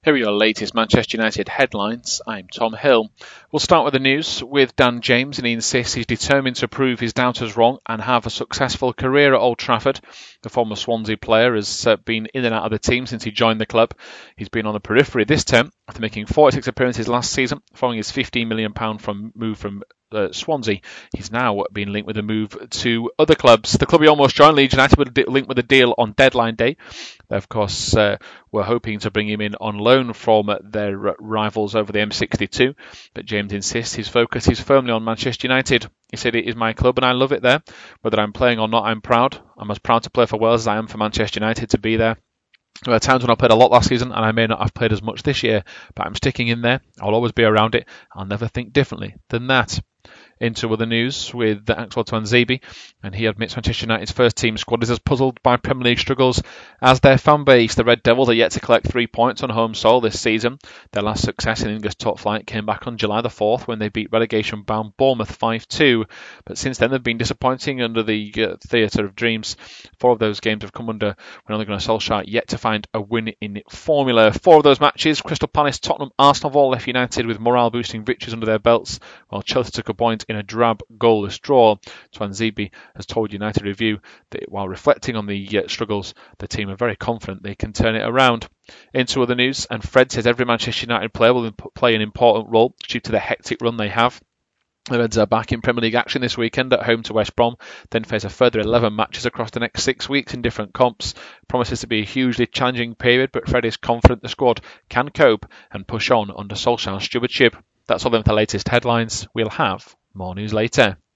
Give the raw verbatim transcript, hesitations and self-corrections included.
Here are your latest Manchester United headlines. I'm Tom Hill. We'll start with the news with Dan James, and he insists he's determined to prove his doubters wrong and have a successful career at Old Trafford. The former Swansea player has uh, been in and out of the team since he joined the club. He's been on the periphery this term after making forty-six appearances last season, following his fifteen million pounds from move from Uh, Swansea. He's now been linked with a move to other clubs. The club he almost joined, Leeds United, were linked with a deal on deadline day. They, of course, uh, were hoping to bring him in on loan from their rivals over the M sixty-two, but James insists his focus is firmly on Manchester United. He said, "It is my club and I love it there. Whether I'm playing or not, I'm proud. I'm as proud to play for Wales as I am for Manchester United to be there. There were times when I played a lot last season and I may not have played as much this year, but I'm sticking in there. I'll always be around it. I'll never think differently than that." Into other news with Axel Tuanzebe, and he admits Manchester United's first team squad is as puzzled by Premier League struggles as their fan base. The Red Devils are yet to collect three points on home soil this season. Their last success in English top flight came back on July the fourth when they beat relegation-bound Bournemouth five two. But since then they've been disappointing under the uh, theatre of dreams. Four of those games have come under when Ole Gunnar Solskjaer yet to find a win in formula. Four of those matches, Crystal Palace, Tottenham, Arsenal, have all left United with morale-boosting victories under their belts, while Chelsea took a point in a drab goalless draw. Tuanzebe has told United Review that while reflecting on the uh, struggles, the team are very confident they can turn it around. Into other news, and Fred says every Manchester United player will imp- play an important role due to the hectic run they have. The Reds are back in Premier League action this weekend at home to West Brom, then face a further eleven matches across the next six weeks in different comps. Promises to be a hugely challenging period, but Fred is confident the squad can cope and push on under Solskjaer's stewardship. That's all of the latest headlines. We'll have more news later.